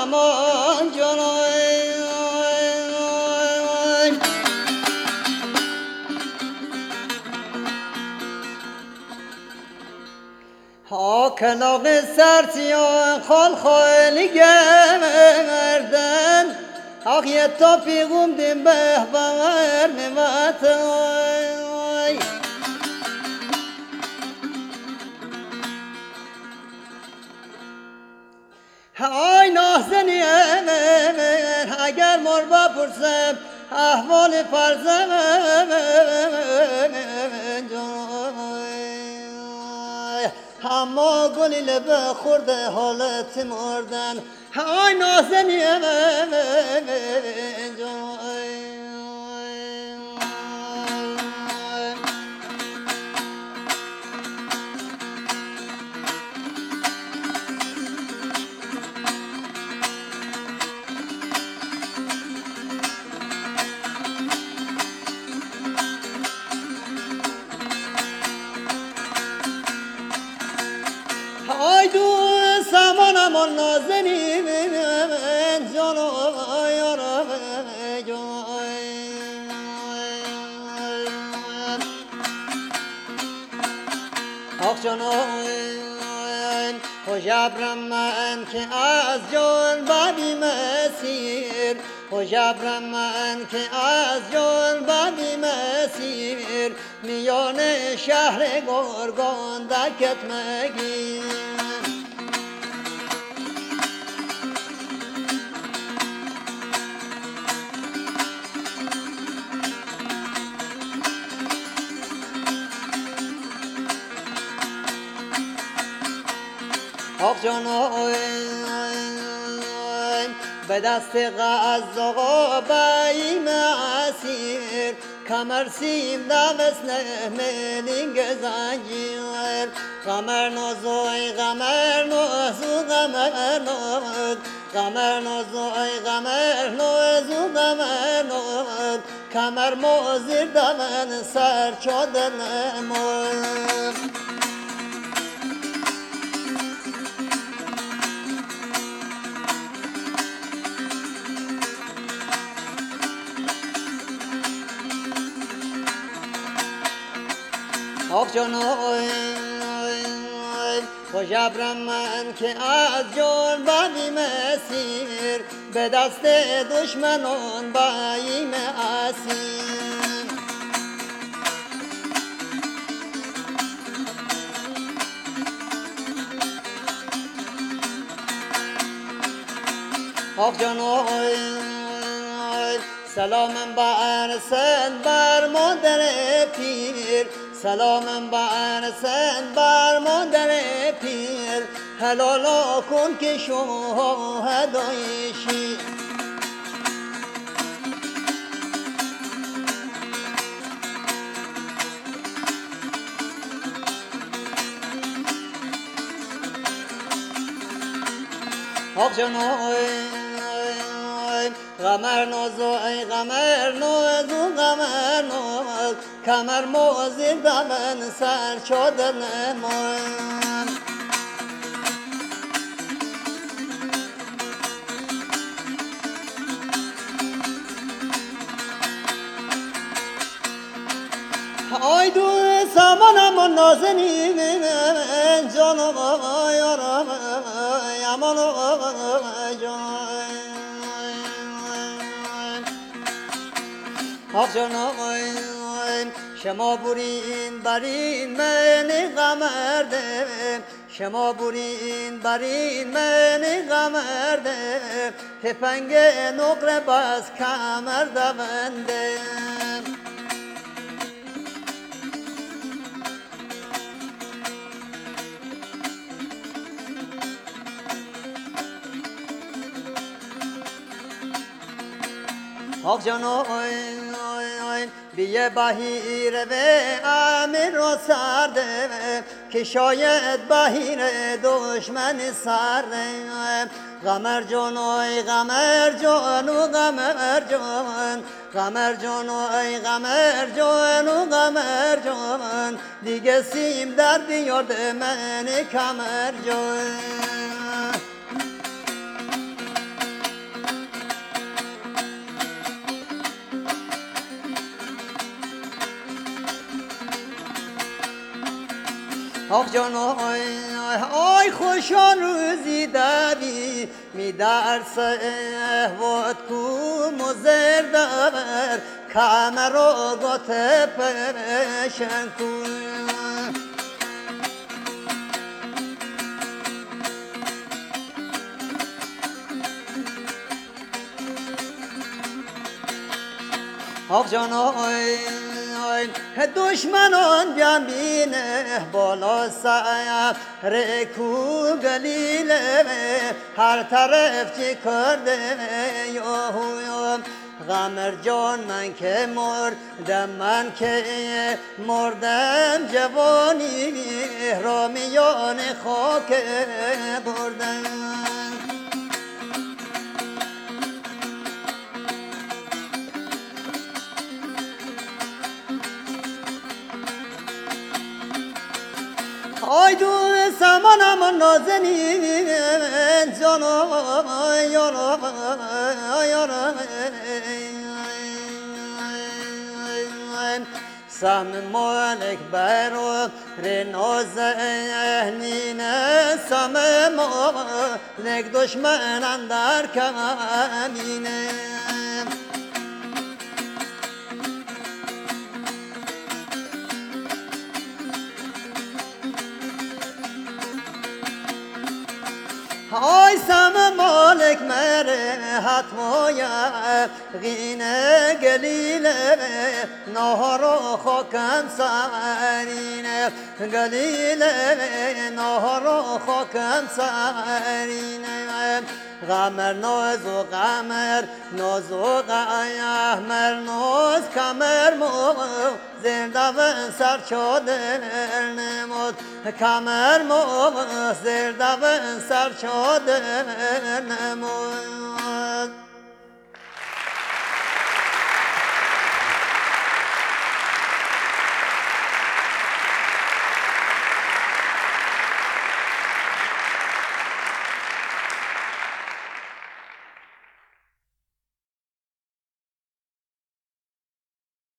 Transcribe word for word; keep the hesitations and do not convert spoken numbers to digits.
aman canım. ها کلاغ سرسیان خال خالی گردن آخ یه تا پیغوم دیم به باور میماتای های نازنی اگر مر بپرسم احوال فرزم اما گلی لبه خورده حالت مردن های نازنی ای دوست امان امان نازنین جانو یارم آخ جانو خوش ابرم من که از جان بدی مسیر خوش ابرم من که از جان بدی مسیر میان شهر گرگان دکت مگیر آخ جانم به دست قضا بیم اسیر کمر سیم دمست نملینگ زنجیر قمر نازوی قمر نازو قمر ناز قمر نازوی قمر نازو قمر ناز کمر موزیر دمن سر چادر نماز آخ جانم خوش ابرم من که از جان بدی مسیر به دست دشمنان بیم اسیر آخ جانم سلامم بر سن بر مادر پیر سلامم بر سن بر مادر پیر حلالا کن که شهدای شیر آخ جانم قمر نازو ای قمر نازو قمر ناز کمر موزیر دمن سر چادر نمان آی دوست امان امان نازنین جانم یارم امان جان آخ جانم شما برین برین من غمرده شما برین برین من غمرده تفنگ نقره بس کمر دونده آخ جانم بیه بهیر و امیر را سرده که شاید بهیر دشمن سرده قمر جان ای قمر جان و قمر جان قمر جان ای قمر جان و قمر جان دیگه سیم در بیارد من کمر جان آخ جان آی آی خوشان روزی دبی می درس وات کو مزر دبر کمر و گت پشن کن آخ جان آی آی دشمنان بیان بینه بالا سر رکو گلیله هر طرف چی کرده یا غمر جان من که مردم من که مردم جوانی را میان خاک بردم آی دو سمانم نازنین جانم یارم یارم سم مالک برو رنازنین سم مالک دشمن اندر کمینه آی سم مالک مره حتمایا غینه گلیله نهارو خاکم سرینه گلیله نهارو خاکم سرینه غمر ناز و غمر ناز و غمر ناز کمر مو زنده و سر چادر نمود کمر مو زنده و سر چادر نمود